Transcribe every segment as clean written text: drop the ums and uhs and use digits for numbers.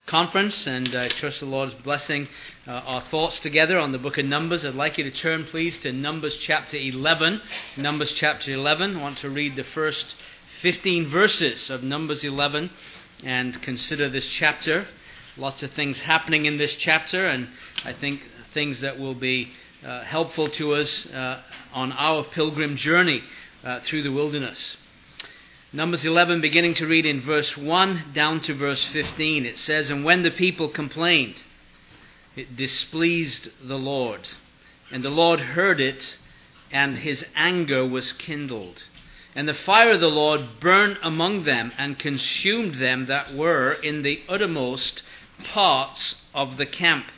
conference, and I trust the Lord is blessing our thoughts together on the book of Numbers. I'd like you to turn, please, to Numbers chapter 11. Numbers chapter 11. I want to read the first 15 verses of Numbers 11 and consider this chapter. Lots of things happening in this chapter, and I think things that will be helpful to us on our pilgrim journey through the wilderness. Numbers 11, beginning to read in verse 1 down to verse 15. It says, "And when the people complained, it displeased the Lord. And the Lord heard it, and his anger was kindled. And the fire of the Lord burned among them, and consumed them that were in the uttermost parts of the camp.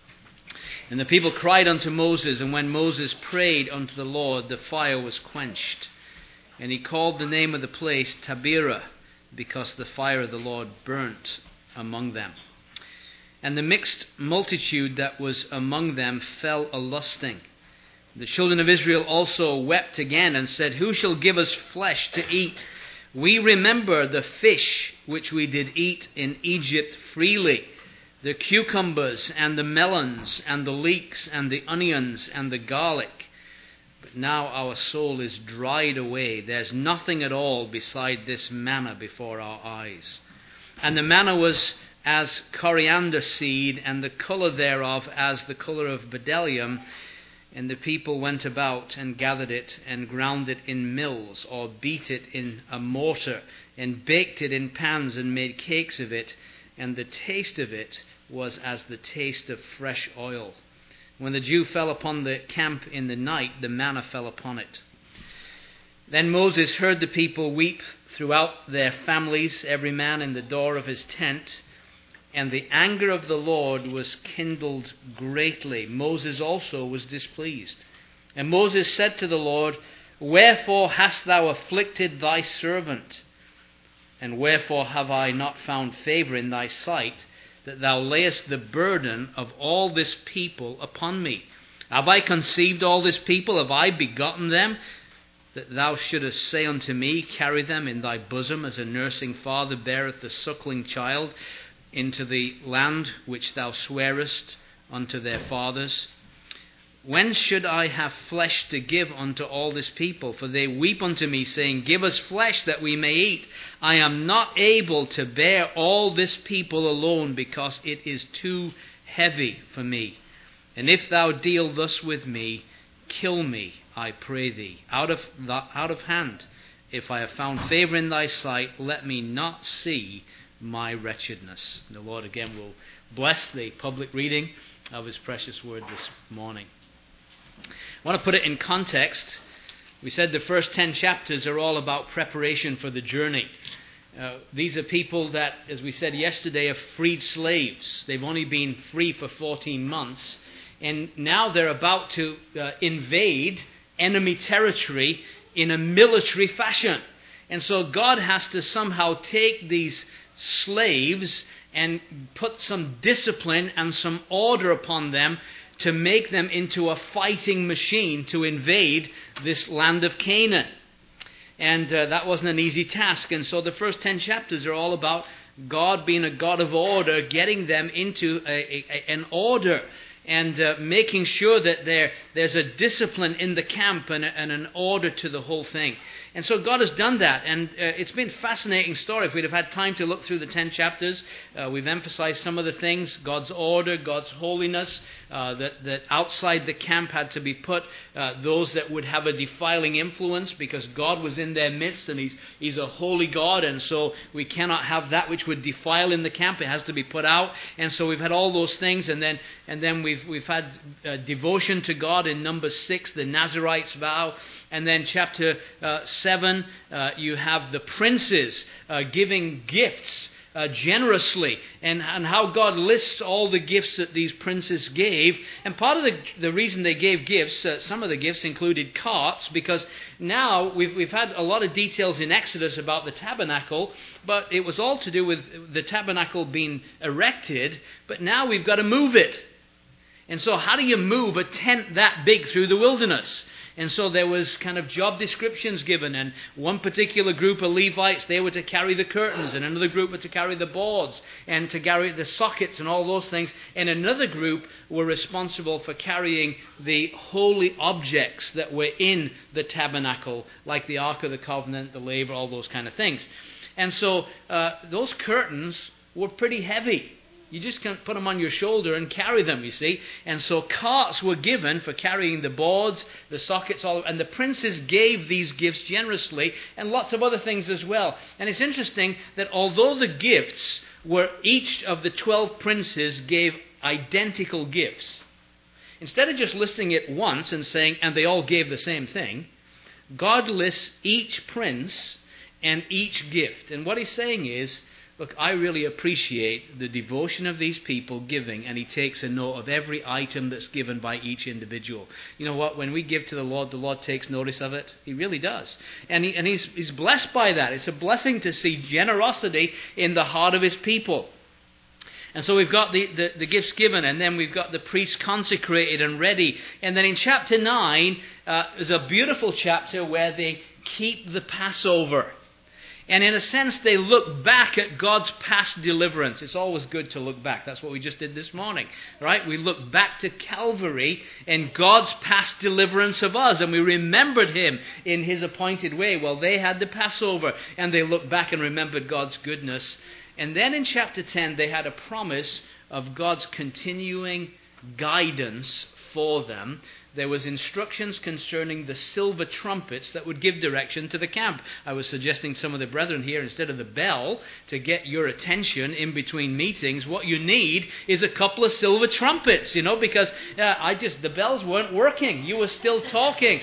And the people cried unto Moses, and when Moses prayed unto the Lord, the fire was quenched. And he called the name of the place Taberah, because the fire of the Lord burnt among them. And the mixed multitude that was among them fell a-lusting. The children of Israel also wept again, and said, Who shall give us flesh to eat? We remember the fish which we did eat in Egypt freely, the cucumbers and the melons and the leeks and the onions and the garlic. But now our soul is dried away. There's nothing at all beside this manna before our eyes. And the manna was as coriander seed, and the colour thereof as the colour of bdellium. And the people went about and gathered it, and ground it in mills, or beat it in a mortar, and baked it in pans, and made cakes of it. And the taste of it was as the taste of fresh oil. When the dew fell upon the camp in the night, the manna fell upon it. Then Moses heard the people weep throughout their families, every man in the door of his tent. And the anger of the Lord was kindled greatly. Moses also was displeased. And Moses said to the Lord, Wherefore hast thou afflicted thy servant? And wherefore have I not found favour in thy sight, that thou layest the burden of all this people upon me? Have I conceived all this people? Have I begotten them? That thou shouldest say unto me, Carry them in thy bosom, as a nursing father beareth the suckling child, into the land which thou swarest unto their fathers. When should I have flesh to give unto all this people? For they weep unto me, saying, Give us flesh that we may eat. I am not able to bear all this people alone, because it is too heavy for me. And if thou deal thus with me, kill me, I pray thee, out of hand. If I have found favour in thy sight, let me not see my wretchedness." The Lord again will bless the public reading of his precious word this morning. I want to put it in context. We said the first 10 chapters are all about preparation for the journey. These are people that, as we said yesterday, are freed slaves. They've only been free for 14 months. And now they're about to invade enemy territory in a military fashion. And so God has to somehow take these slaves and put some discipline and some order upon them to make them into a fighting machine to invade this land of Canaan. And that wasn't an easy task. And so the first 10 chapters are all about God being a God of order, getting them into an order, and making sure that there's a discipline in the camp and an order to the whole thing. And so God has done that, and it's been a fascinating story. If we'd have had time to look through the 10 chapters, we've emphasized some of the things: God's order, God's holiness, that outside the camp had to be put those that would have a defiling influence, because God was in their midst, and He's a holy God, and so we cannot have that which would defile in the camp. It has to be put out. And so we've had all those things, and then we've had devotion to God in Numbers 6, the Nazarites' vow. And then chapter 7, you have the princes giving gifts generously, and how God lists all the gifts that these princes gave. And part of the reason they gave gifts, some of the gifts included carts, because now we've had a lot of details in Exodus about the tabernacle, but it was all to do with the tabernacle being erected, but now we've got to move it. And so how do you move a tent that big through the wilderness? And so there was kind of job descriptions given, and one particular group of Levites, they were to carry the curtains, and another group were to carry the boards, and to carry the sockets and all those things, and another group were responsible for carrying the holy objects that were in the tabernacle, like the Ark of the Covenant, the laver, all those kind of things. And so those curtains were pretty heavy. You just can't put them on your shoulder and carry them, you see. And so carts were given for carrying the boards, the sockets, all, and the princes gave these gifts generously, and lots of other things as well. And it's interesting that although the gifts were, each of the 12 princes gave identical gifts, instead of just listing it once and saying, and they all gave the same thing, God lists each prince and each gift. And what he's saying is, look, I really appreciate the devotion of these people giving, and he takes a note of every item that's given by each individual. You know what? When we give to the Lord takes notice of it. He really does. And he's blessed by that. It's a blessing to see generosity in the heart of his people. And so we've got the gifts given, and then we've got the priests consecrated and ready. And then in chapter 9, is a beautiful chapter where they keep the Passover. And in a sense, they look back at God's past deliverance. It's always good to look back. That's what we just did this morning, right? We look back to Calvary and God's past deliverance of us, and we remembered Him in His appointed way. Well, they had the Passover, and they looked back and remembered God's goodness. And then in chapter 10, they had a promise of God's continuing guidance for them. There was instructions concerning the silver trumpets that would give direction to the camp. I was suggesting some of the brethren here, instead of the bell to get your attention in between meetings, what you need is a couple of silver trumpets, because the bells weren't working. You were still talking.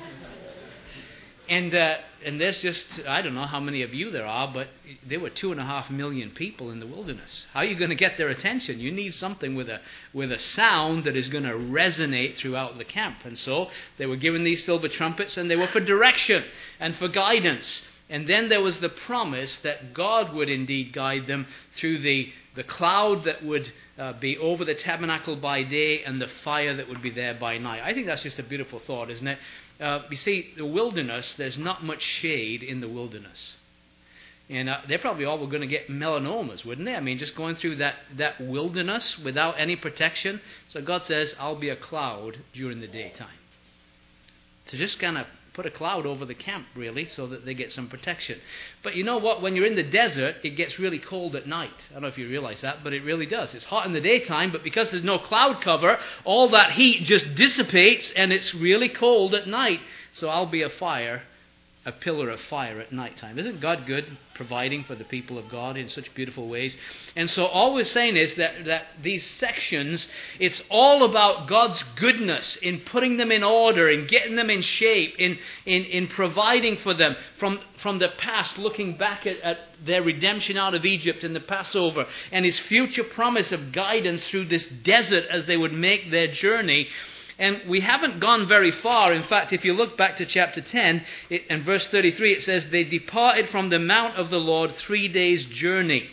And there's just, I don't know how many of you there are, but there were 2.5 million people in the wilderness. How are you going to get their attention? You need something with a sound that is going to resonate throughout the camp. And so they were given these silver trumpets, and they were for direction and for guidance. And then there was the promise that God would indeed guide them through the cloud that would be over the tabernacle by day and the fire that would be there by night. I think that's just a beautiful thought, isn't it? You see, the wilderness, there's not much shade in the wilderness. And they probably all were going to get melanomas, wouldn't they? I mean, just going through that wilderness without any protection. So God says, I'll be a cloud during the daytime. To just kind of put a cloud over the camp, really, so that they get some protection. But you know what? When you're in the desert, it gets really cold at night. I don't know if you realize that, but it really does. It's hot in the daytime, but because there's no cloud cover, all that heat just dissipates, and it's really cold at night. So I'll be a pillar of fire at nighttime. Isn't God good, providing for the people of God in such beautiful ways? And so all we're saying is that these sections, it's all about God's goodness in putting them in order, in getting them in shape, in providing for them from the past, looking back at their redemption out of Egypt and the Passover, and His future promise of guidance through this desert as they would make their journey. And we haven't gone very far. In fact, if you look back to chapter 10, and verse 33, it says, they departed from the mount of the Lord 3 days' journey.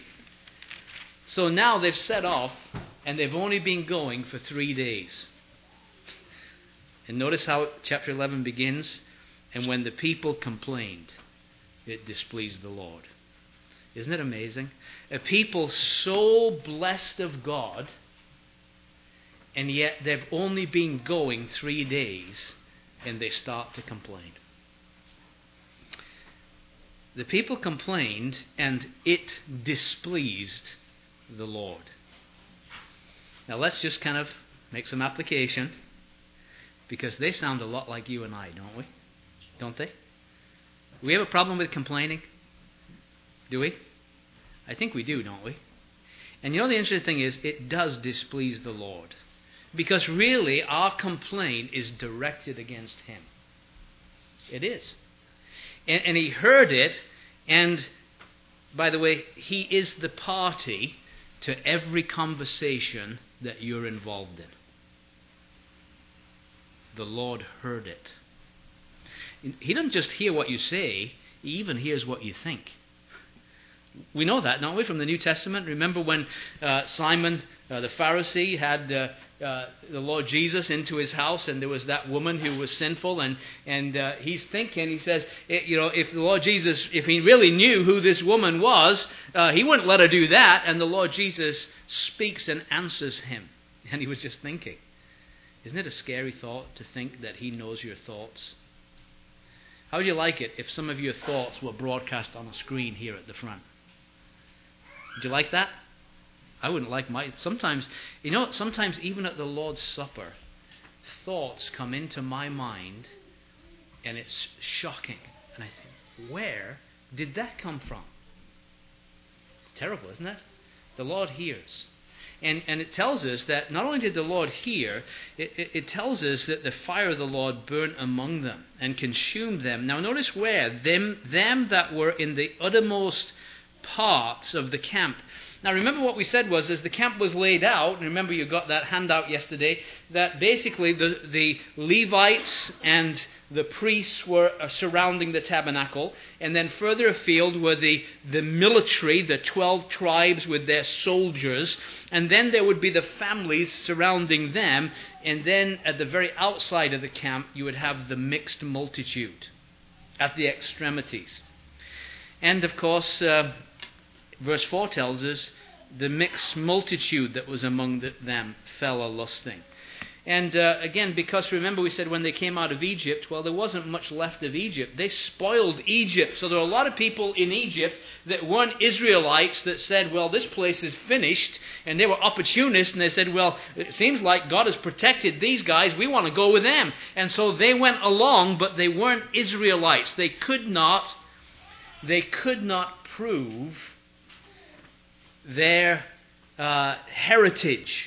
So now they've set off, and they've only been going for 3 days. And notice how chapter 11 begins. And when the people complained, it displeased the Lord. Isn't it amazing? A people so blessed of God, and yet they've only been going 3 days, and they start to complain. The people complained, and it displeased the Lord. Now let's just kind of make some application, because they sound a lot like you and I, don't we? Don't they? Do we have a problem with complaining? Do we? I think we do, don't we? And you know the interesting thing is, it does displease the Lord. Because really, our complaint is directed against Him. It is. And He heard it, and by the way, He is the party to every conversation that you're involved in. The Lord heard it. He doesn't just hear what you say, He even hears what you think. We know that, don't we, from the New Testament? Remember when Simon the Pharisee had the Lord Jesus into his house, and there was that woman who was sinful, and he's thinking, he says, if the Lord Jesus, if he really knew who this woman was, he wouldn't let her do that. And the Lord Jesus speaks and answers him. And he was just thinking, isn't it a scary thought to think that he knows your thoughts? How would you like it if some of your thoughts were broadcast on a screen here at the front? Would you like that? I wouldn't like sometimes even at the Lord's Supper, thoughts come into my mind and it's shocking. And I think, where did that come from? It's terrible, isn't it? The Lord hears. And it tells us that not only did the Lord hear, it tells us that the fire of the Lord burnt among them and consumed them. Now notice where. Them that were in the uttermost parts of the camp. Now remember what we said was, as the camp was laid out, and remember you got that handout yesterday, that basically the Levites and the priests were surrounding the tabernacle, and then further afield were the military, the 12 tribes with their soldiers, and then there would be the families surrounding them, and then at the very outside of the camp you would have the mixed multitude at the extremities. And of course, verse 4 tells us, the mixed multitude that was among them fell a-lusting. And again, because remember we said when they came out of Egypt, well, there wasn't much left of Egypt. They spoiled Egypt. So there were a lot of people in Egypt that weren't Israelites that said, well, this place is finished. And they were opportunists, and they said, well, it seems like God has protected these guys. We want to go with them. And so they went along, but they weren't Israelites. They could not prove their heritage.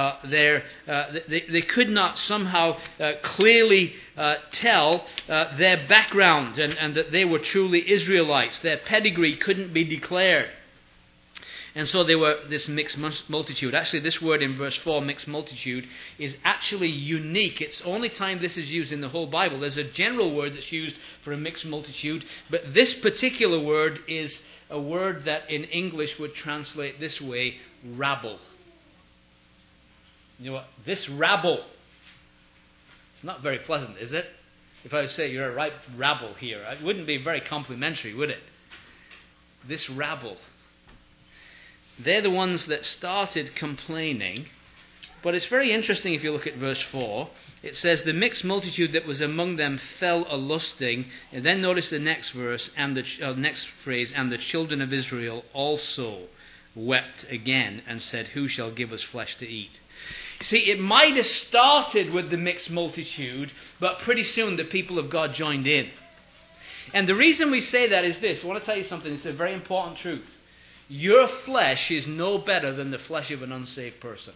They could not somehow clearly tell their background and that they were truly Israelites. Their pedigree couldn't be declared. And so they were this mixed multitude. Actually, this word in verse 4, mixed multitude, is actually unique. It's the only time this is used in the whole Bible. There's a general word that's used for a mixed multitude, but this particular word is a word that in English would translate this way, rabble. You know what? This rabble. It's not very pleasant, is it? If I would say you're a right rabble here, it wouldn't be very complimentary, would it? This rabble. They're the ones that started complaining. But it's very interesting if you look at verse 4. It says, the mixed multitude that was among them fell a-lusting. And then notice the next verse, and the next phrase, and the children of Israel also wept again and said, who shall give us flesh to eat? See, it might have started with the mixed multitude, but pretty soon the people of God joined in. And the reason we say that is this. I want to tell you something. It's a very important truth. Your flesh is no better than the flesh of an unsaved person.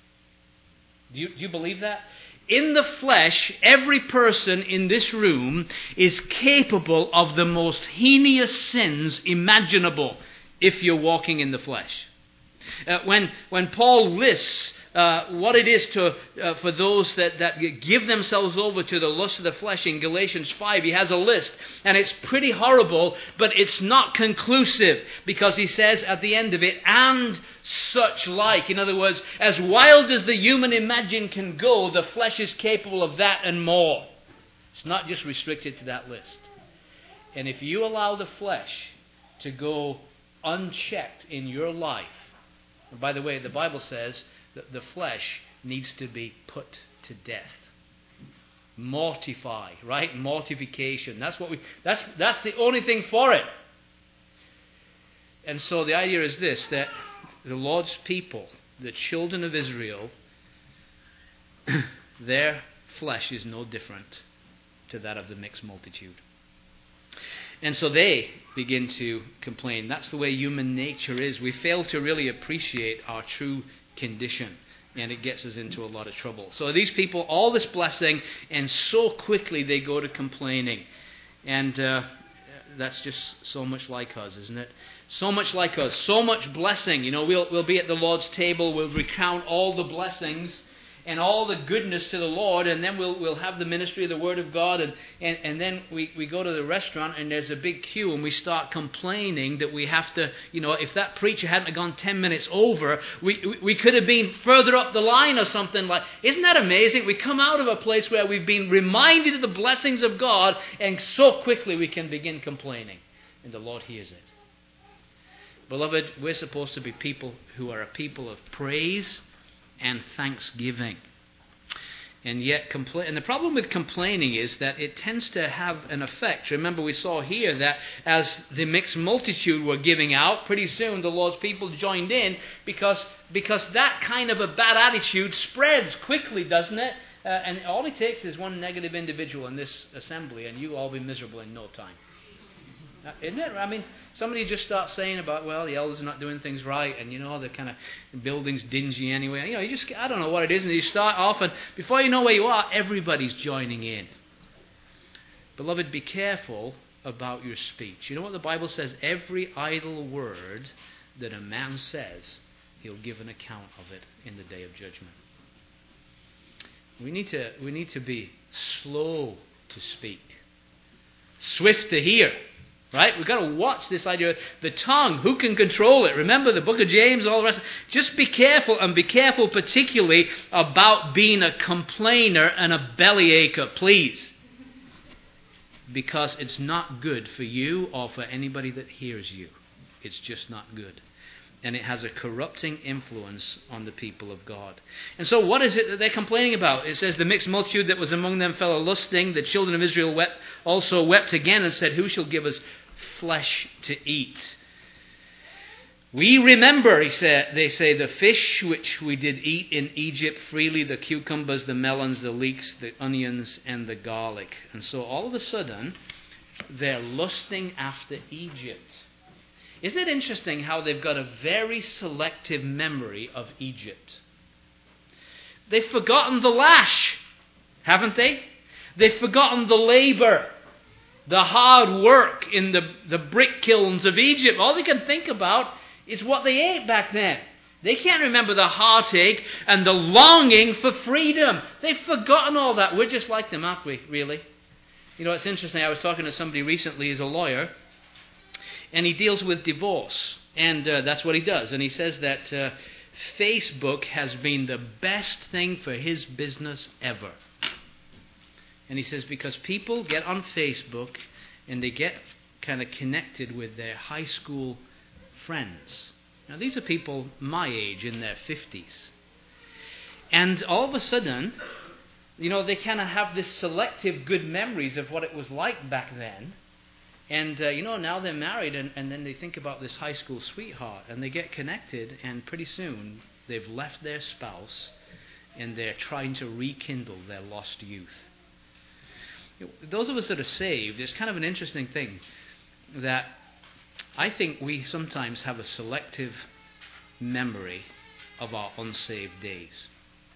Do you believe that? In the flesh, every person in this room is capable of the most heinous sins imaginable if you're walking in the flesh. When Paul lists what it is for those that give themselves over to the lust of the flesh in Galatians 5, he has a list, and it's pretty horrible, but it's not conclusive, because he says at the end of it, and such like. In other words, as wild as the human imagine can go, the flesh is capable of that and more. It's not just restricted to that list. And if you allow the flesh to go unchecked in your life, and by the way, the Bible says that the flesh needs to be put to death. Mortify, right? Mortification. That's the only thing for it. And so the idea is this, that the Lord's people, the children of Israel, their flesh is no different to that of the mixed multitude. And so they begin to complain. That's the way human nature is. We fail to really appreciate our true condition, and it gets us into a lot of trouble. So these people, all this blessing, and so quickly they go to complaining. And that's just so much like us, isn't it? So much like us. So much blessing. You know, we'll be at the Lord's table. We'll recount all the blessings. and all the goodness to the Lord, and then we'll have the ministry of the Word of God, and then we go to the restaurant and there's a big queue and we start complaining that we have to, if that preacher hadn't gone 10 minutes over, we could have been further up the line or something like. Isn't that amazing? We come out of a place where we've been reminded of the blessings of God, and so quickly we can begin complaining, and the Lord hears it. Beloved, we're supposed to be people who are a people of praise and thanksgiving. And yet, and the problem with complaining is that it tends to have an effect. Remember, we saw here that as the mixed multitude were giving out, pretty soon the Lord's people joined in, because that kind of a bad attitude spreads quickly, doesn't it? And all it takes is one negative individual in this assembly, and you'll all be miserable in no time. Isn't it? I mean, somebody just starts saying about, well, the elders are not doing things right, and the kind of building's dingy anyway. I don't know what it is, and you start off, and before you know where you are, everybody's joining in. Beloved, be careful about your speech. You know what the Bible says? Every idle word that a man says, he'll give an account of it in the day of judgment. We need to be slow to speak, swift to hear. Right? We've got to watch this idea of the tongue. Who can control it? Remember the book of James, all the rest. Just be careful, and be careful particularly about being a complainer and a bellyachers, please. Because it's not good for you or for anybody that hears you. It's just not good. And it has a corrupting influence on the people of God. And so what is it that they're complaining about? It says, the mixed multitude that was among them fell a-lusting. The children of Israel also wept again and said, who shall give us flesh to eat? We remember, they say, the fish which we did eat in Egypt freely, the cucumbers, the melons, the leeks, the onions, and the garlic. And so all of a sudden, they're lusting after Egypt. Isn't it interesting how they've got a very selective memory of Egypt? They've forgotten the lash, haven't they? They've forgotten the labor, the hard work in the brick kilns of Egypt. All they can think about is what they ate back then. They can't remember the heartache and the longing for freedom. They've forgotten all that. We're just like them, aren't we, really? It's interesting. I was talking to somebody recently who's a lawyer, and he deals with divorce, and that's what he does. And he says that Facebook has been the best thing for his business ever. And he says because people get on Facebook and they get kind of connected with their high school friends. Now these are people my age, in their 50s. And all of a sudden, they kind of have this selective good memories of what it was like back then. And, now they're married, and then they think about this high school sweetheart, and they get connected, and pretty soon they've left their spouse, and they're trying to rekindle their lost youth. Those of us that are saved, it's kind of an interesting thing that I think we sometimes have a selective memory of our unsaved days.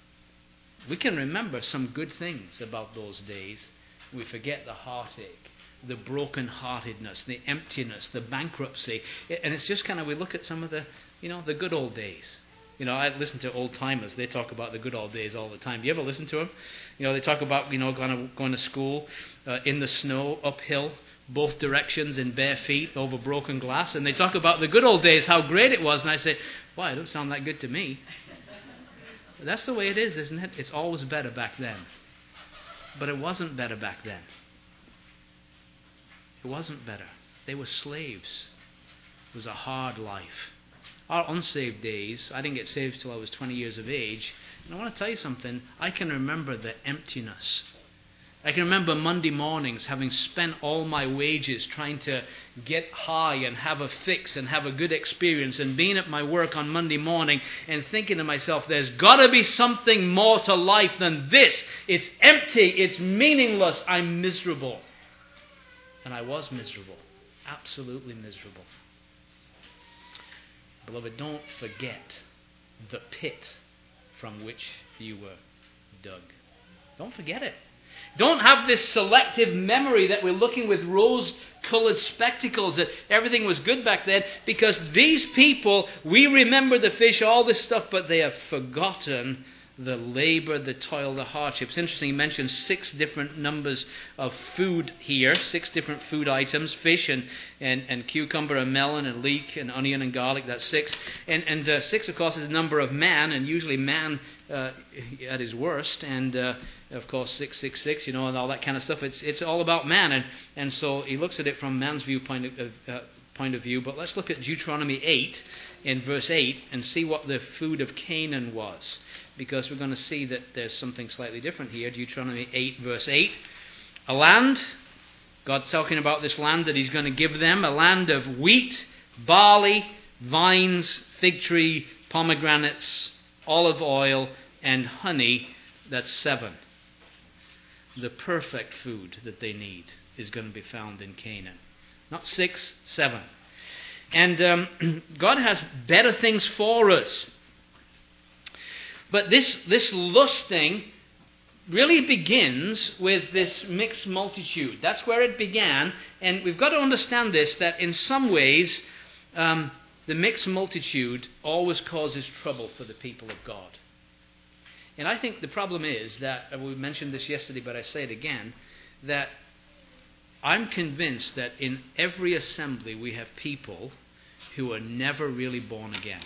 We can remember some good things about those days. We forget the heartache, the brokenheartedness, the emptiness, the bankruptcy. And it's just kind of, we look at some of the, the good old days. I listen to old timers. They talk about the good old days all the time. Do you ever listen to them? They talk about, going to school in the snow, uphill, both directions in bare feet, over broken glass. And they talk about the good old days, how great it was. And I say, it don't sound that good to me. But that's the way it is, isn't it? It's always better back then. But it wasn't better back then. It wasn't better. They were slaves. It was a hard life. Our unsaved days, I didn't get saved till I was 20 years of age. And I want to tell you something. I can remember the emptiness. I can remember Monday mornings having spent all my wages trying to get high and have a fix and have a good experience, and being at my work on Monday morning and thinking to myself, there's got to be something more to life than this. It's empty. It's meaningless. I'm miserable. And I was miserable. Absolutely miserable. Beloved, don't forget the pit from which you were dug. Don't forget it. Don't have this selective memory that we're looking with rose-colored spectacles that everything was good back then, because these people, we remember the fish, all this stuff, but they have forgotten the labor, the toil, the hardship. It's interesting, he mentions 6 different numbers of food here, 6 different food items, fish and cucumber and melon and leek and onion and garlic, that's 6. And 6, of course, is the number of man, and usually man at his worst, and of course 666, and all that kind of stuff. It's all about man, and so he looks at it from man's point of view. But let's look at Deuteronomy 8 in verse 8 and see what the food of Canaan was, because we're going to see that there's something slightly different here. Deuteronomy 8 verse 8, a land, God's talking about this land that He's going to give them, a land of wheat, barley, vines, fig tree, pomegranates, olive oil, and honey. That's 7. The perfect food that they need is going to be found in Canaan. Not 6, 7. And God has better things for us. But this lusting really begins with this mixed multitude. That's where it began. And we've got to understand this, that in some ways, the mixed multitude always causes trouble for the people of God. And I think the problem is that, we mentioned this yesterday, but I say it again, that I'm convinced that in every assembly we have people who are never really born again.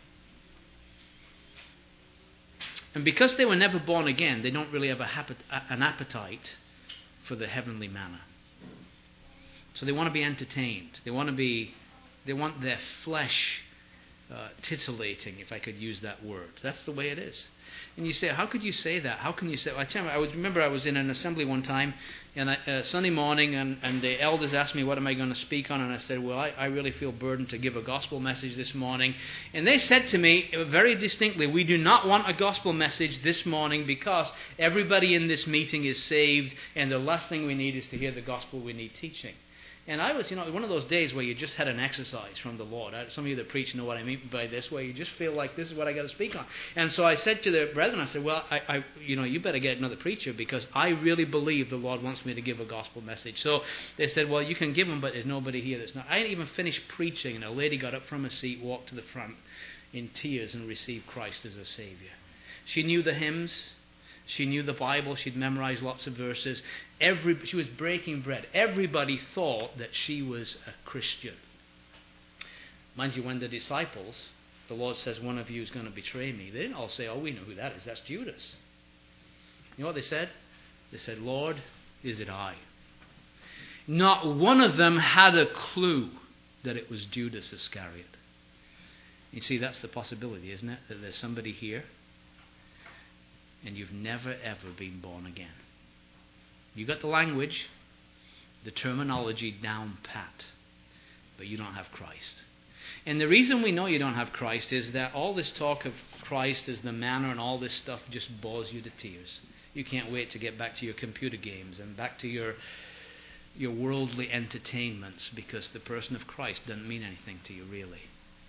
And because they were never born again, they don't really have an appetite for the heavenly manna. So they want to be entertained. They want their flesh titillating, if I could use that word. That's the way it is. And you say, how could you say that? How can you say? I remember I was in an assembly one time, and Sunday morning, and the elders asked me, what am I going to speak on? And I said, well, I really feel burdened to give a gospel message this morning. And they said to me very distinctly, we do not want a gospel message this morning because everybody in this meeting is saved, and the last thing we need is to hear the gospel. We need teaching. And I was, one of those days where you just had an exercise from the Lord. Some of you that preach know what I mean by this, where you just feel like this is what I got to speak on. And so I said to the brethren, I said, well, you better get another preacher because I really believe the Lord wants me to give a gospel message. So they said, well, you can give them, but there's nobody here that's not. I didn't even finish preaching, and a lady got up from her seat, walked to the front in tears, and received Christ as her Savior. She knew the hymns. She knew the Bible. She'd memorized lots of verses. She was breaking bread. Everybody thought that she was a Christian. Mind you, when the disciples, the Lord says, one of you is going to betray me, they didn't all say, oh, we know who that is. That's Judas. You know what they said? They said, Lord, is it I? Not one of them had a clue that it was Judas Iscariot. You see, that's the possibility, isn't it? That there's somebody here and you've never ever been born again. You got the language, the terminology down pat, but you don't have Christ. And the reason we know you don't have Christ is that all this talk of Christ as the manna and all this stuff just bores you to tears. You can't wait to get back to your computer games and back to your worldly entertainments, because the person of Christ doesn't mean anything to you really.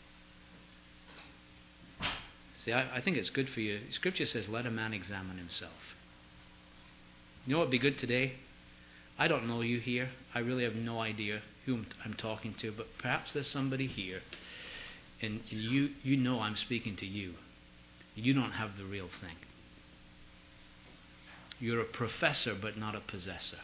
See, I think it's good for you. Scripture says, let a man examine himself. You know what would be good today? I don't know you here. I really have no idea who I'm talking to, but perhaps there's somebody here, and you know I'm speaking to you. You don't have the real thing. You're a professor, but not a possessor.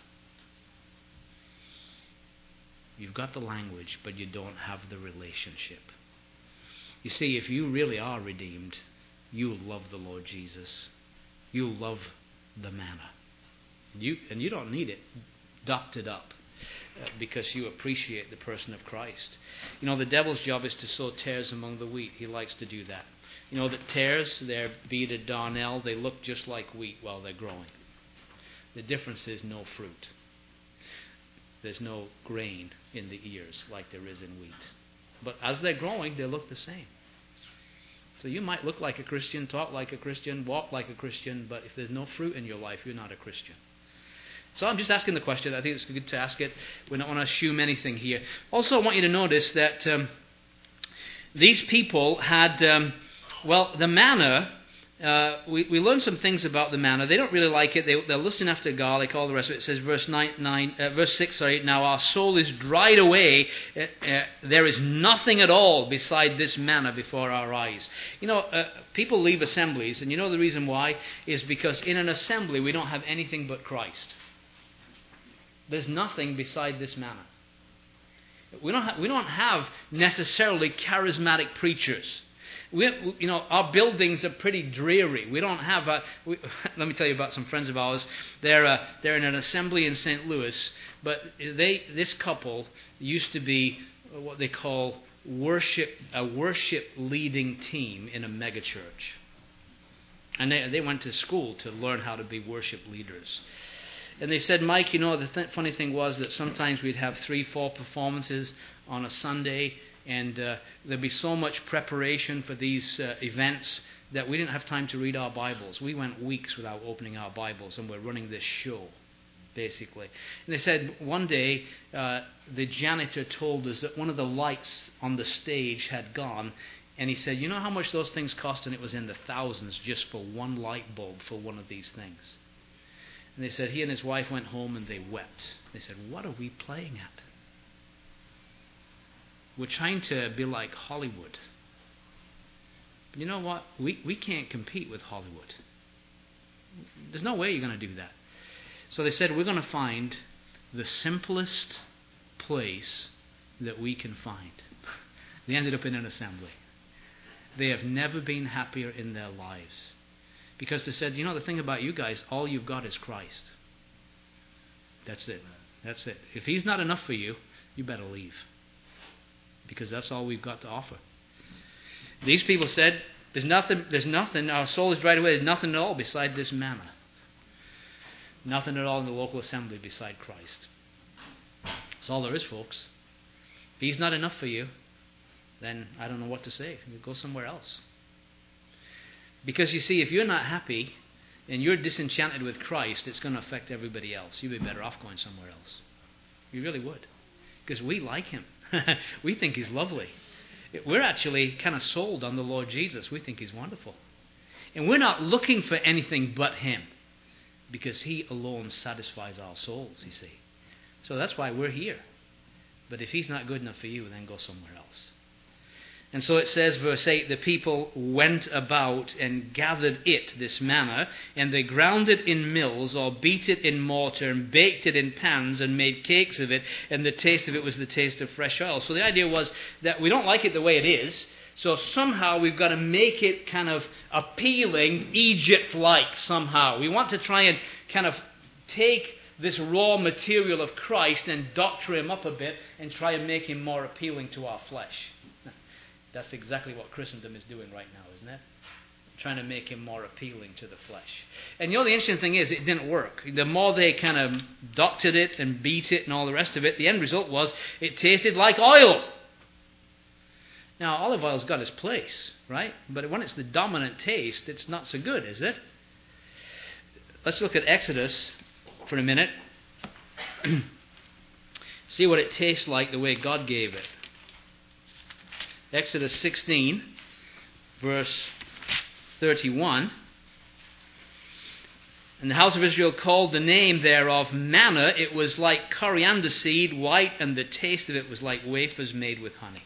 You've got the language, but you don't have the relationship. You see, if you really are redeemed, you'll love the Lord Jesus. You'll love the manna. And you don't need it doctored up because you appreciate the person of Christ. The devil's job is to sow tares among the wheat. He likes to do that. That tares, they're beaded darnel, they look just like wheat while they're growing. The difference is no fruit. There's no grain in the ears like there is in wheat. But as they're growing, they look the same. So you might look like a Christian, talk like a Christian, walk like a Christian, but if there's no fruit in your life, you're not a Christian. So I'm just asking the question. I think it's good to ask it. We don't want to assume anything here. Also, I want you to notice that these people had, the manna we learn some things about the manna. They don't really like it. They're lusting after garlic, all the rest of it. It says, verse 6, now our soul is dried away. There is nothing at all beside this manna before our eyes. People leave assemblies, and you know the reason why? Is because in an assembly we don't have anything but Christ. There's nothing beside this manna. We don't have necessarily charismatic preachers. Our buildings are pretty dreary. We don't have let me tell you about some friends of ours. They're in an assembly in St. Louis, but this couple used to be what they call a worship leading team in a megachurch. And they went to school to learn how to be worship leaders. And they said, Mike, the funny thing was that sometimes we'd have 3-4 performances on a Sunday, and there'd be so much preparation for these events that we didn't have time to read our Bibles. We went weeks without opening our Bibles, and we're running this show, basically. And they said one day the janitor told us that one of the lights on the stage had gone, and he said, you know how much those things cost? And it was in the thousands just for one light bulb for one of these things. And they said he and his wife went home and they wept. They said, what are we playing at? We're trying to be like Hollywood. But you know what? We can't compete with Hollywood. There's no way you're going to do that. So they said, we're going to find the simplest place that we can find. They ended up in an assembly. They have never been happier in their lives. Because they said, the thing about you guys, all you've got is Christ. That's it. That's it. If He's not enough for you, you better leave. Because that's all we've got to offer. These people said, there's nothing, our soul is dried away, there's nothing at all beside this manna. Nothing at all in the local assembly beside Christ. That's all there is, folks. If He's not enough for you, then I don't know what to say. You go somewhere else. Because you see, if you're not happy and you're disenchanted with Christ, it's going to affect everybody else. You'd be better off going somewhere else. You really would. Because we like Him. We think He's lovely. We're actually kind of sold on the Lord Jesus. We think He's wonderful. And we're not looking for anything but Him. Because He alone satisfies our souls, you see. So that's why we're here. But if He's not good enough for you, then go somewhere else. And so it says, verse 8, the people went about and gathered this manna, and they ground it in mills, or beat it in mortar, and baked it in pans, and made cakes of it, and the taste of it was the taste of fresh oil. So the idea was that we don't like it the way it is, so somehow we've got to make it kind of appealing, Egypt-like somehow. We want to try and kind of take this raw material of Christ and doctor Him up a bit, and try and make Him more appealing to our flesh. That's exactly what Christendom is doing right now, isn't it? Trying to make Him more appealing to the flesh. And the interesting thing is, it didn't work. The more they kind of doctored it and beat it and all the rest of it, the end result was it tasted like oil. Now, olive oil's got its place, right? But when it's the dominant taste, it's not so good, is it? Let's look at Exodus for a minute. See what it tastes like the way God gave it. Exodus 16, verse 31. And the house of Israel called the name thereof manna. It was like coriander seed, white, and the taste of it was like wafers made with honey.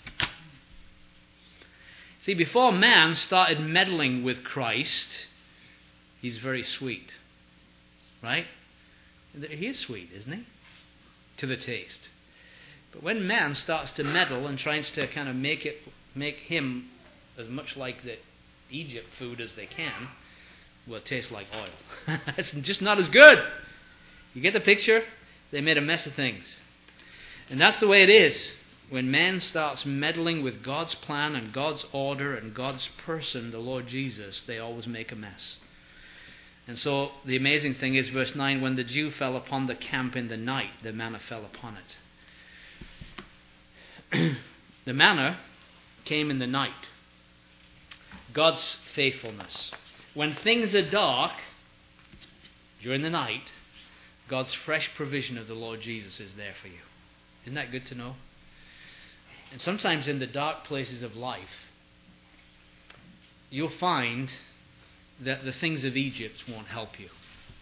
See, before man started meddling with Christ, He's very sweet. Right? He is sweet, isn't He? To the taste. But when man starts to meddle and tries to kind of make Him as much like the Egypt food as they can, well, it tastes like oil. It's just not as good. You get the picture? They made a mess of things. And that's the way it is. When man starts meddling with God's plan and God's order and God's person, the Lord Jesus, they always make a mess. And so the amazing thing is, verse 9, when the dew fell upon the camp in the night, the manna fell upon it. The manna came in the night. God's faithfulness. When things are dark, during the night, God's fresh provision of the Lord Jesus is there for you. Isn't that good to know? And sometimes in the dark places of life, you'll find that the things of Egypt won't help you.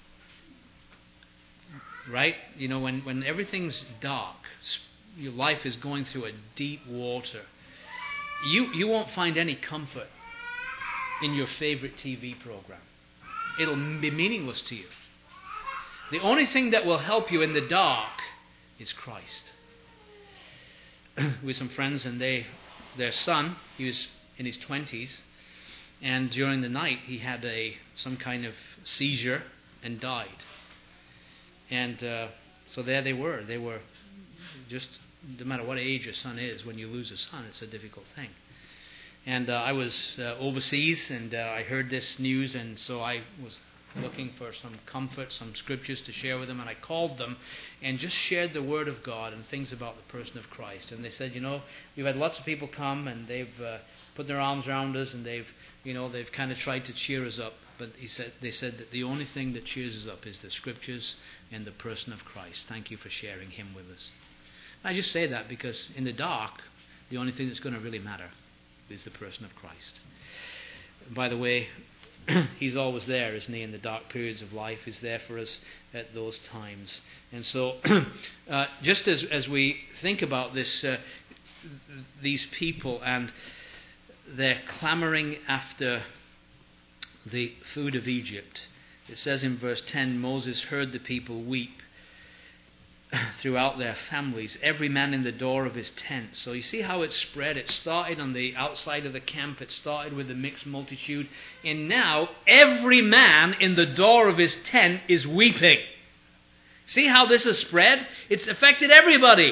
Right? You know, when everything's dark, your life is going through a deep water, you won't find any comfort in your favorite TV program. It'll be meaningless to you. The only thing that will help you in the dark is Christ. With some friends, and their son, he was in his 20s, and during the night he had some kind of seizure and died. And so there they were. They were just, no matter what age your son is, when you lose a son, it's a difficult thing. And I was overseas, and I heard this news, and so I was looking for some comfort, some scriptures to share with them, and I called them and just shared the Word of God and things about the person of Christ. And they said, you know, we've had lots of people come, and they've put their arms around us, and they've kind of tried to cheer us up. But they said that the only thing that cheers us up is the Scriptures and the person of Christ. Thank you for sharing Him with us. I just say that because in the dark, the only thing that's going to really matter is the person of Christ. By the way, He's always there, isn't He? In the dark periods of life, He's there for us at those times. And so, just as we think about this, these people, and they're clamoring after the food of Egypt, it says in verse 10, Moses heard the people weep throughout their families, every man in the door of his tent. So you see how it spread. It started on the outside of the camp. It started with the mixed multitude. And now every man in the door of his tent is weeping. See how this has spread? It's affected everybody.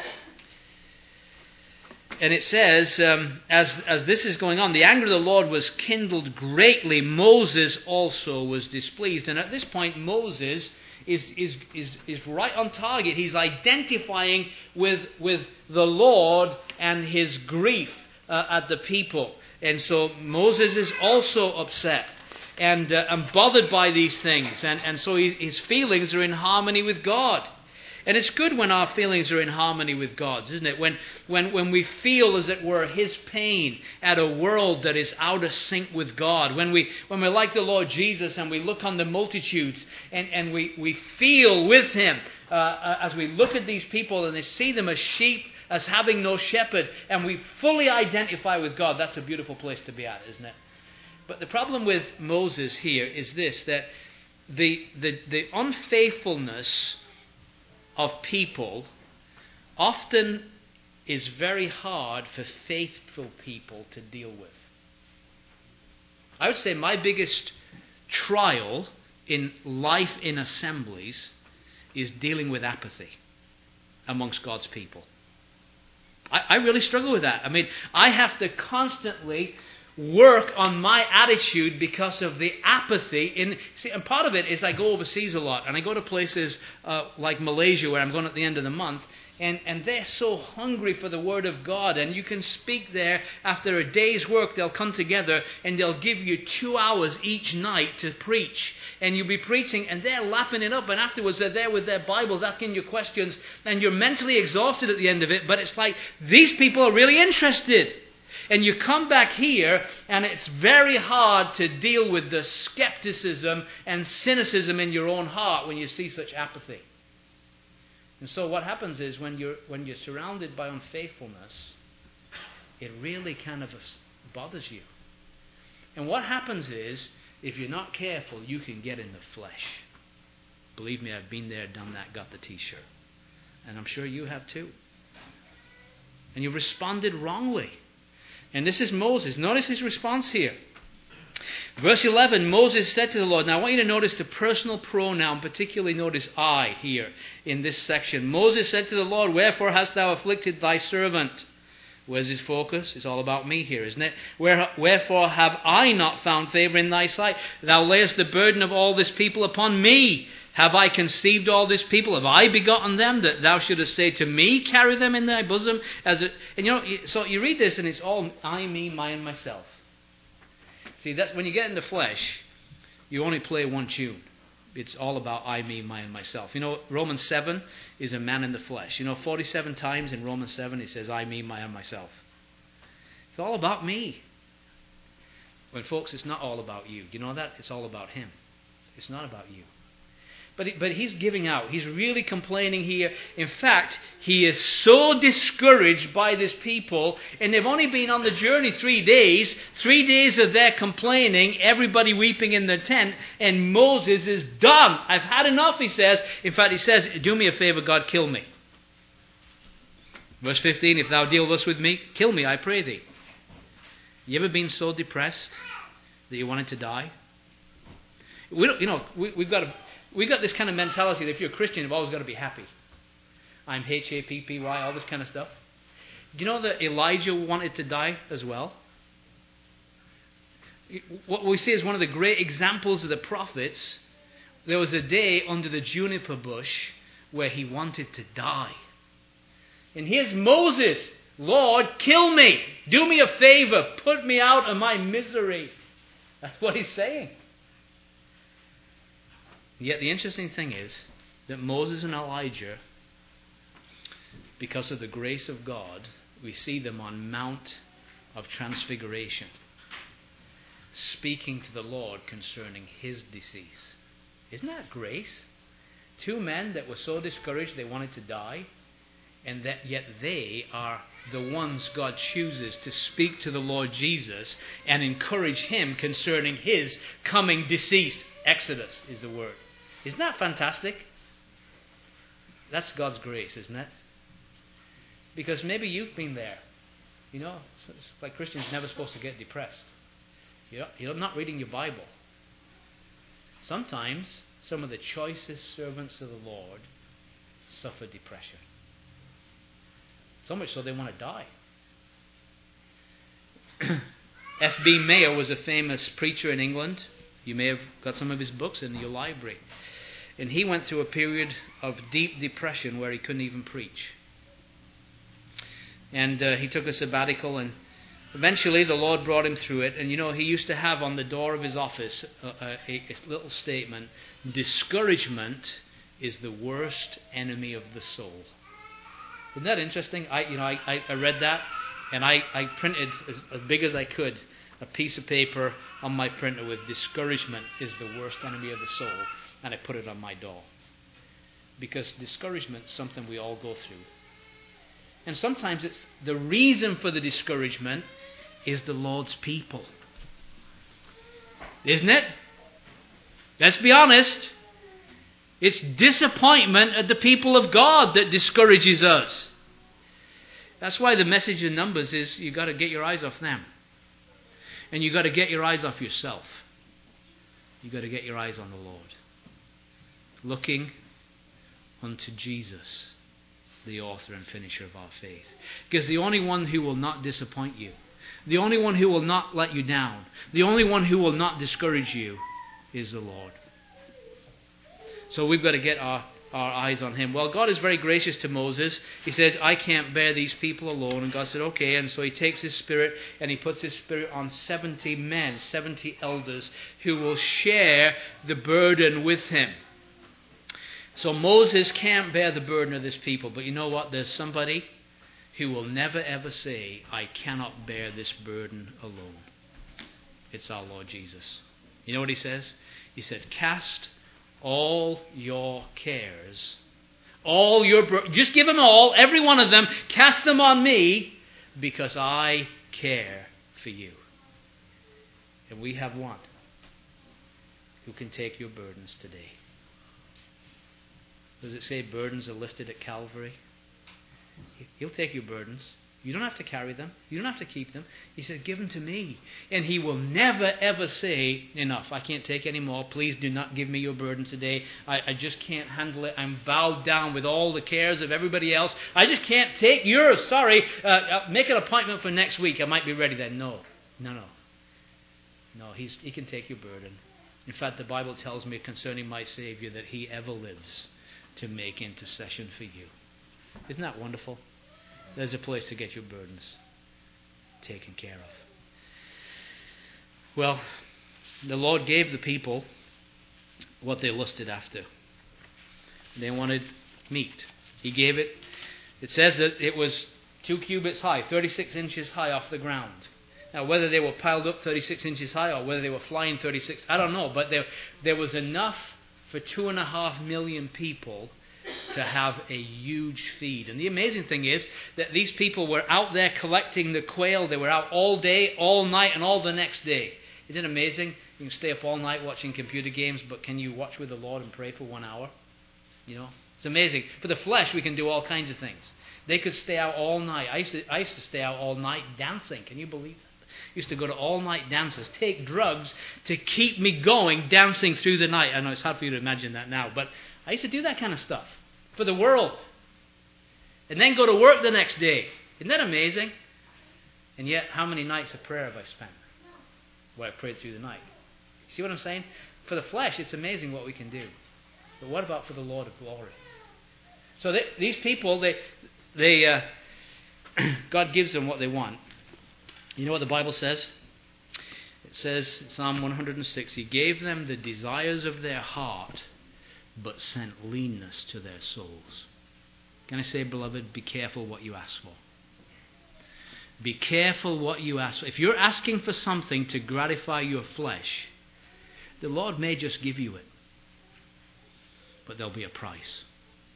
And it says, as this is going on, the anger of the Lord was kindled greatly. Moses also was displeased. And at this point, Moses is right on target. He's identifying with the Lord and his grief at the people. And so Moses is also upset and bothered by these things. And so his feelings are in harmony with God. And it's good when our feelings are in harmony with God's, isn't it? When we feel, as it were, His pain at a world that is out of sync with God. When we're like the Lord Jesus and we look on the multitudes and we feel with Him as we look at these people and they see them as sheep, as having no shepherd, and we fully identify with God. That's a beautiful place to be at, isn't it? But the problem with Moses here is this, that the unfaithfulness of people often is very hard for faithful people to deal with. I would say my biggest trial in life in assemblies is dealing with apathy amongst God's people. I really struggle with that. I mean, I have to constantly work on my attitude because of the apathy. And part of it is I go overseas a lot, and I go to places like Malaysia, where I'm going at the end of the month, and they're so hungry for the Word of God, and you can speak there after a day's work. They'll come together and they'll give you 2 hours each night to preach, and you'll be preaching, and they're lapping it up, and afterwards they're there with their Bibles asking you questions, and you're mentally exhausted at the end of it, but it's like these people are really interested. And you come back here, and it's very hard to deal with the skepticism and cynicism in your own heart when you see such apathy. And so what happens is when you're surrounded by unfaithfulness, it really kind of bothers you. And what happens is, if you're not careful, you can get in the flesh. Believe me, I've been there, done that, got the t-shirt. And I'm sure you have too. And you've responded wrongly. And this is Moses. Notice his response here. Verse 11, Moses said to the Lord. Now I want you to notice the personal pronoun, particularly notice I here in this section. Moses said to the Lord, wherefore hast thou afflicted thy servant? Where's his focus? It's all about me here, isn't it? Wherefore have I not found favor in thy sight? Thou layest the burden of all this people upon me. Have I conceived all this people? Have I begotten them, that thou shouldest say to me, carry them in thy bosom? So you read this, and it's all I, me, my, and myself. See, that's when you get in the flesh, you only play one tune. It's all about I, me, my, and myself. You know, Romans 7 is a man in the flesh. 47 times in Romans 7 he says I, me, my, and myself. It's all about me. When, folks, it's not all about you. You know that? It's all about Him. It's not about you. But he's giving out. He's really complaining here. In fact, he is so discouraged by this people, and they've only been on the journey 3 days. 3 days of their complaining, everybody weeping in their tent, and Moses is done. I've had enough, he says. In fact, he says, do me a favor, God, kill me. Verse 15, if thou deal thus with me, kill me, I pray thee. You ever been so depressed that you wanted to die? We've got this kind of mentality that if you're a Christian, you've always got to be happy. I'm happy, all this kind of stuff. Do you know that Elijah wanted to die as well? What we see is one of the great examples of the prophets. There was a day under the juniper bush where he wanted to die. And here's Moses. Lord, kill me. Do me a favor. Put me out of my misery. That's what he's saying. Yet the interesting thing is that Moses and Elijah, because of the grace of God, we see them on Mount of Transfiguration, speaking to the Lord concerning His decease. Isn't that grace? 2 men that were so discouraged they wanted to die, and that yet they are the ones God chooses to speak to the Lord Jesus and encourage Him concerning His coming decease. Exodus is the word. Isn't that fantastic? That's God's grace, isn't it? Because maybe you've been there. It's like Christians never supposed to get depressed. You're not reading your Bible. Sometimes some of the choicest servants of the Lord suffer depression. So much so they want to die. F.B. Mayer was a famous preacher in England. You may have got some of his books in your library. And he went through a period of deep depression where he couldn't even preach. And he took a sabbatical, and eventually the Lord brought him through it. And he used to have on the door of his office a little statement: discouragement is the worst enemy of the soul. Isn't that interesting? I read that, and I printed as big as I could a piece of paper on my printer with discouragement is the worst enemy of the soul, and I put it on my door. Because discouragement is something we all go through. And sometimes it's the reason for the discouragement is the Lord's people. Isn't it? Let's be honest. It's disappointment at the people of God that discourages us. That's why the message in Numbers is you've got to get your eyes off them. And you've got to get your eyes off yourself. You've got to get your eyes on the Lord. Looking unto Jesus, the author and finisher of our faith. Because the only one who will not disappoint you, the only one who will not let you down, the only one who will not discourage you is the Lord. So we've got to get our eyes on Him. Well, God is very gracious to Moses. He said, I can't bear these people alone. And God said, okay. And so He takes His Spirit and He puts His Spirit on 70 men, 70 elders who will share the burden with Him. So Moses can't bear the burden of this people. But you know what? There's somebody who will never ever say, I cannot bear this burden alone. It's our Lord Jesus. You know what He says? He said, cast all your cares, just give them all, every one of them, cast them on me, because I care for you. And we have one who can take your burdens today. Does it say burdens are lifted at Calvary? He'll take your burdens. You don't have to carry them. You don't have to keep them. He said, give them to me. And He will never, ever say, enough. I can't take any more. Please do not give me your burden today. I just can't handle it. I'm bowed down with all the cares of everybody else. I just can't take yours. Sorry. Make an appointment for next week. I might be ready then. No. He can take your burden. In fact, the Bible tells me concerning my Savior that He ever lives to make intercession for you. Isn't that wonderful? There's a place to get your burdens taken care of. Well, the Lord gave the people what they lusted after. They wanted meat. He gave it. It says that it was 2 cubits high, 36 inches high off the ground. Now, whether they were piled up 36 inches high or whether they were flying 36, I don't know. But there was enough for 2.5 million people to have a huge feed. And the amazing thing is that these people were out there collecting the quail. They were out all day, all night, and all the next day. Isn't it amazing? You can stay up all night watching computer games, but can you watch with the Lord and pray for 1 hour? You know, it's amazing. For the flesh, we can do all kinds of things. They could stay out all night. I used to stay out all night dancing. Can you believe that? I used to go to all-night dances, take drugs to keep me going, dancing through the night. I know it's hard for you to imagine that now, but I used to do that kind of stuff for the world. And then go to work the next day. Isn't that amazing? And yet, how many nights of prayer have I spent? Where I prayed through the night. See what I'm saying? For the flesh, it's amazing what we can do. But what about for the Lord of glory? So these people, God gives them what they want. You know what the Bible says? It says in Psalm 106, He gave them the desires of their heart, but sent leanness to their souls. Can I say, beloved, be careful what you ask for. Be careful what you ask for. If you're asking for something to gratify your flesh, the Lord may just give you it. But there'll be a price.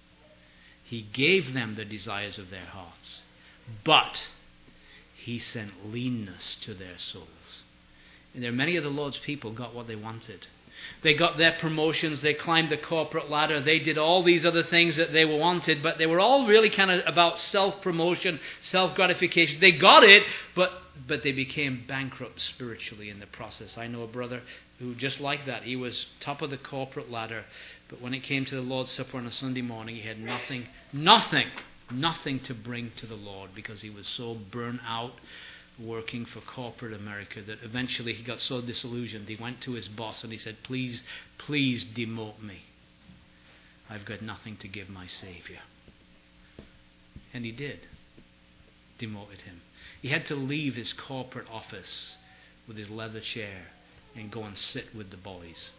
He gave them the desires of their hearts, but He sent leanness to their souls. And there are many of the Lord's people got what they wanted. They got their promotions, they climbed the corporate ladder, they did all these other things that they wanted, but they were all really kind of about self-promotion, self-gratification. They got it, but they became bankrupt spiritually in the process. I know a brother who just like that. He was top of the corporate ladder, but when it came to the Lord's Supper on a Sunday morning, he had nothing to bring to the Lord because he was so burnt out working for corporate America that eventually he got so disillusioned. He went to his boss and he said, please demote me. I've got nothing to give my Savior. And he did. Demoted him. He had to leave his corporate office with his leather chair and go and sit with the boys.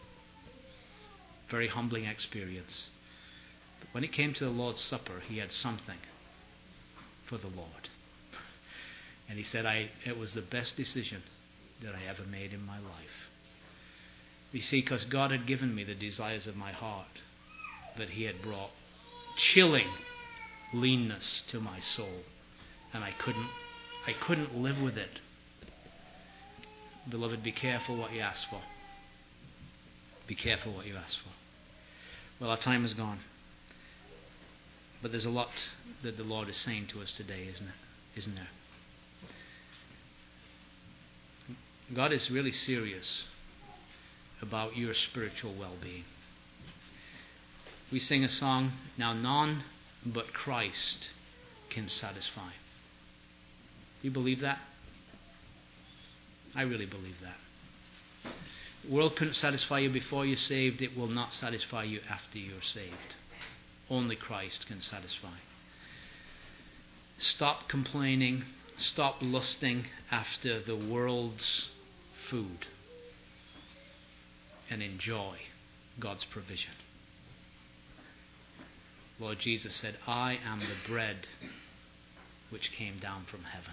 Very humbling experience. But when it came to the Lord's Supper, he had something for the Lord. And he said, it was the best decision that I ever made in my life. You see, because God had given me the desires of my heart, but He had brought chilling leanness to my soul. And I couldn't live with it. Beloved, be careful what you ask for. Be careful what you ask for. Well, our time is gone. But there's a lot that the Lord is saying to us today, isn't there? God is really serious about your spiritual well-being. We sing a song, now none but Christ can satisfy. You believe that? I really believe that. The world couldn't satisfy you before you're saved. It will not satisfy you after you're saved. Only Christ can satisfy. Stop complaining. Stop lusting after the world's food. And enjoy God's provision. Lord Jesus said, I am the bread which came down from heaven.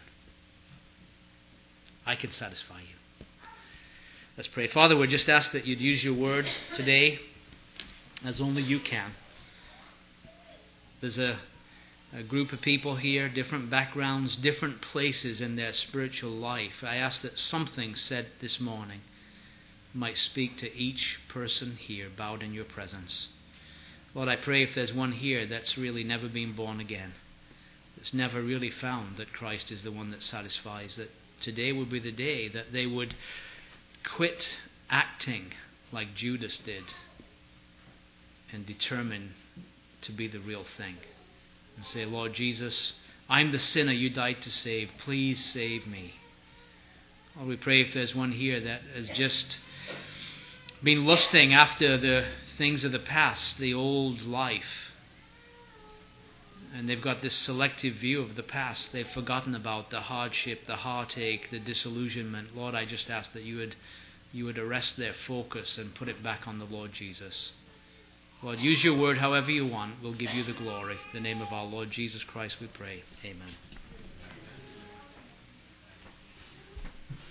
I can satisfy you. Let's pray. Father, we just ask that you'd use your word today as only you can. There's a group of people here, different backgrounds, different places in their spiritual life. I ask that something said this morning might speak to each person here bowed in your presence. Lord, I pray if there's one here that's really never been born again, that's never really found that Christ is the one that satisfies, that today would be the day that they would quit acting like Judas did and determine to be the real thing. And say, Lord Jesus, I'm the sinner you died to save. Please save me. Lord, we pray if there's one here that has just been lusting after the things of the past, the old life, and they've got this selective view of the past. They've forgotten about the hardship, the heartache, the disillusionment. Lord, I just ask that you would arrest their focus and put it back on the Lord Jesus. Lord, use your word however you want. We'll give you the glory. In the name of our Lord Jesus Christ we pray. Amen.